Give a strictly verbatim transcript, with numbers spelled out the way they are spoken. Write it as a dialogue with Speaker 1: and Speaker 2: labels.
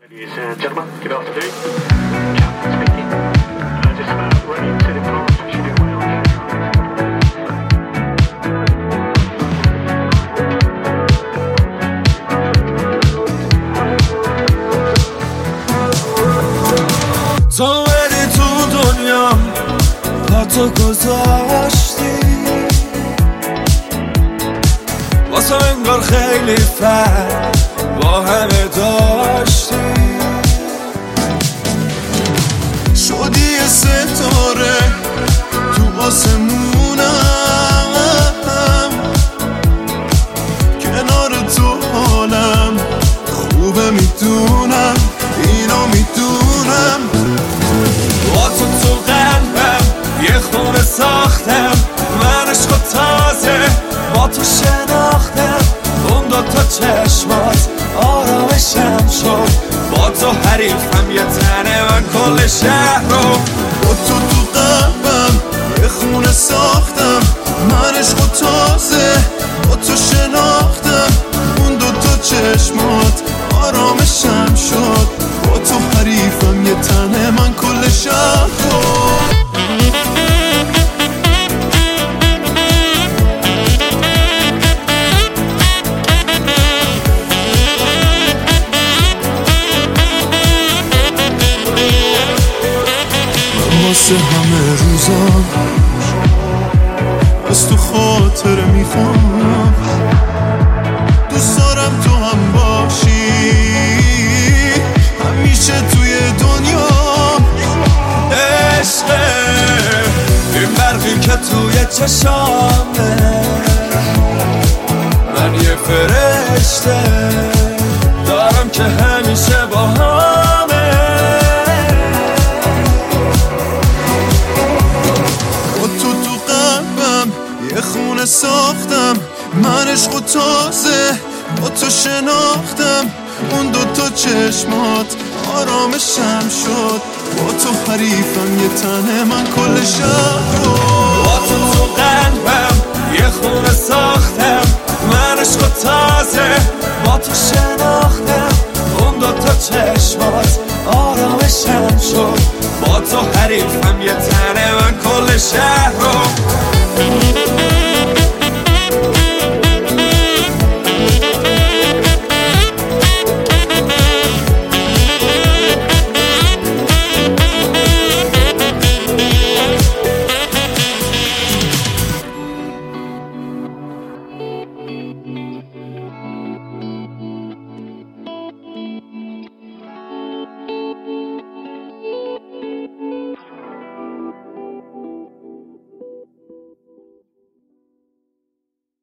Speaker 1: Ladies and gentlemen, good afternoon. Captain speaking. Uh, just about ready to depart. Should be well.
Speaker 2: تو بری تو دنیام با تو گذاشتی واسه انگار خیلی فرق با همه داشتی شدی ستاره تو آسمونم کنار تو حالم خوبه میدونم اینو میدونم با تو تو قلبم یه خونه ساختم من عشق و تازه با تو شناختم اون دوتا چشمات آرامشم شد با تو حریفم یه تنه من کل شهر رو با تو تو قلبم یه خونه ساختم من عشق و تازه با تو شناختم اون دوتا چشمات آرامشم شد با تو حریفم یه تنه من کل شهر رو واسه همه روزا از تو خاطره میخوام دوست دارم تو هم باشی همیشه توی دنیا عشقه این برقی که توی چشامه من یه فرشته دارم که همیشه با همه یه خونه ساختم من عشق و تازه با تو شناختم اون دوتا چشمات آرامشم شد با تو حریفم یه تنه من کل شهر رو با تو تو قلبم یه خونه ساختم من عشق و تازه با تو شناختم اون دوتا چشمات آرامشم شد با تو حریفم یه تنه من کل شهر رو